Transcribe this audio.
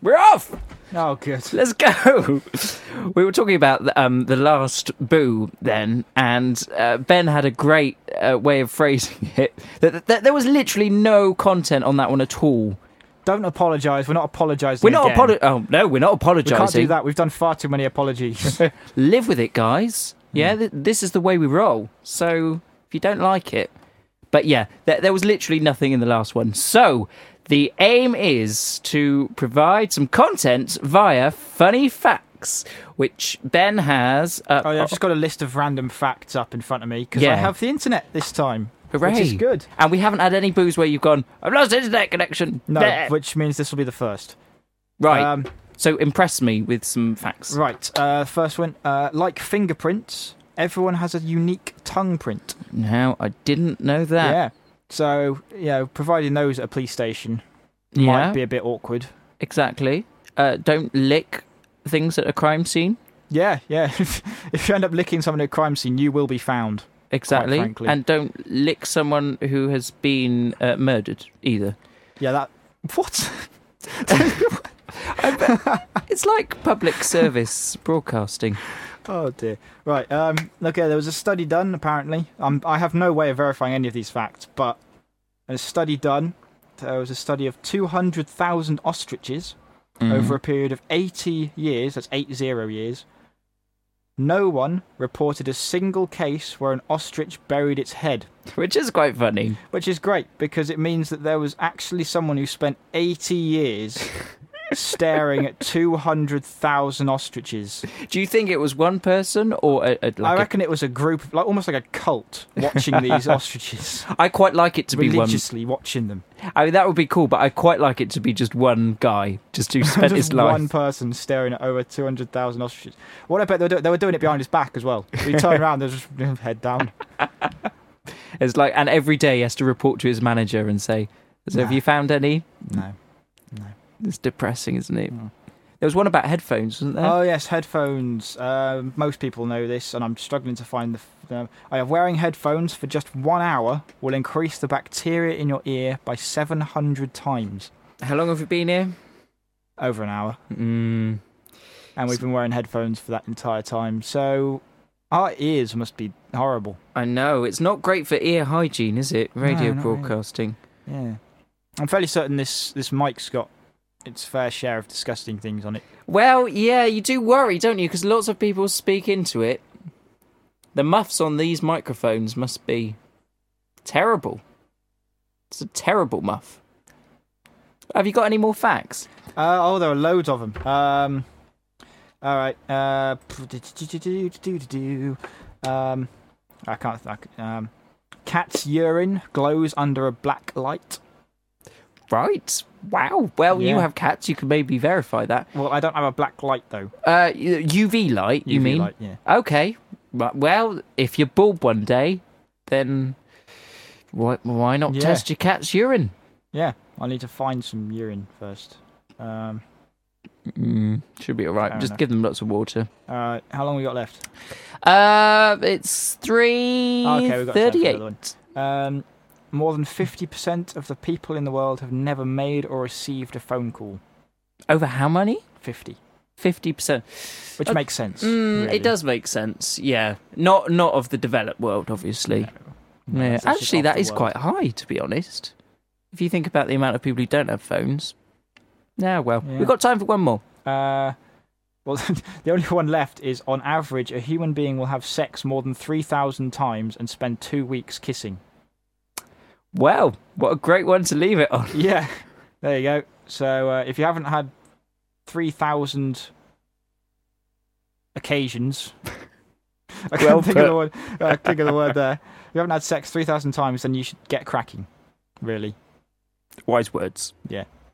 We're off! Oh, good. Let's go. We were talking about the last boo then, and Ben had a great way of phrasing it. That there was literally no content on that one at all. Don't apologise. We're not apologising. We're not apologising. Oh no, we're not apologising. We can't do that. We've done far too many apologies. Live with it, guys. Yeah, this is the way we roll. So if you don't like it, but yeah, there was literally nothing in the last one. So the aim is to provide some content via funny facts, which Ben has. I've just got a list of random facts up in front of me because I have the internet this time. Hooray. Which is good. And we haven't had any boos where you've gone, I've lost internet connection. No, Bleh. which means this will be the first. Right. So impress me with some facts. Right. First one. Like fingerprints, everyone has a unique tongue print. Now, I didn't know that. Yeah. So, providing those at a police station might be a bit awkward. Exactly. Don't lick things at a crime scene. Yeah. If you end up licking someone at a crime scene, you will be found. Exactly. Quite frankly. And don't lick someone who has been murdered either. Yeah, that... What? It's like public service broadcasting. Oh, dear. Right, okay, there was a study done, apparently. I have no way of verifying any of these facts, but a study done. There was a study of 200,000 ostriches over a period of 80 years. That's 80 years. No one reported a single case where an ostrich buried its head. Which is quite funny. Which is great, because it means that there was actually someone who spent 80 years staring at 200,000 ostriches. Do you think it was one person or I reckon it was a group, almost like a cult, watching these ostriches. I quite like it to be religiously watching them. I mean, that would be cool, but I quite like it to be just one guy, just who spent his life. One person staring at over 200,000 ostriches. What I bet they were doing it behind his back as well. We turn around, they're just head down. It's like, and every day he has to report to his manager and say, "So have you found any?" No. It's depressing, isn't it? Mm. There was one about headphones, wasn't there? Oh yes, headphones. Most people know this, and I'm struggling to find wearing headphones for just 1 hour will increase the bacteria in your ear by 700 times. How long have you been here? Over an hour. And we've been wearing headphones for that entire time, so our ears must be horrible. I know, it's not great for ear hygiene, is it? Radio No, broadcasting. Really. Yeah. I'm fairly certain this mic's got its fair share of disgusting things on it. Well, yeah, you do worry, don't you? Because lots of people speak into it. The muffs on these microphones must be terrible. It's a terrible muff. Have you got any more facts? There are loads of them. All right. I can't think. Cat's urine glows under a black light. Right. Wow. Well, you have cats. You can maybe verify that. Well, I don't have a black light, though. UV light, you mean? UV light, yeah. Okay. Well, if you're bald one day, then why not test your cat's urine? Yeah. I need to find some urine first. Should be all right. Just give them lots of water. How long we got left? It's 3:38. More than 50% of the people in the world have never made or received a phone call. Over how many? 50. 50%. Which makes sense. Really. It does make sense, yeah. Not of the developed world, obviously. No, yeah. Actually, that is quite high, to be honest. If you think about the amount of people who don't have phones. Yeah, well, we've got time for one more. Well, the only one left is, on average, a human being will have sex more than 3,000 times and spend 2 weeks kissing. Well, what a great one to leave it on. Yeah, there you go. So if you haven't had 3,000 occasions, I can't think of the word there. If you haven't had sex 3,000 times, then you should get cracking, really. Wise words. Yeah.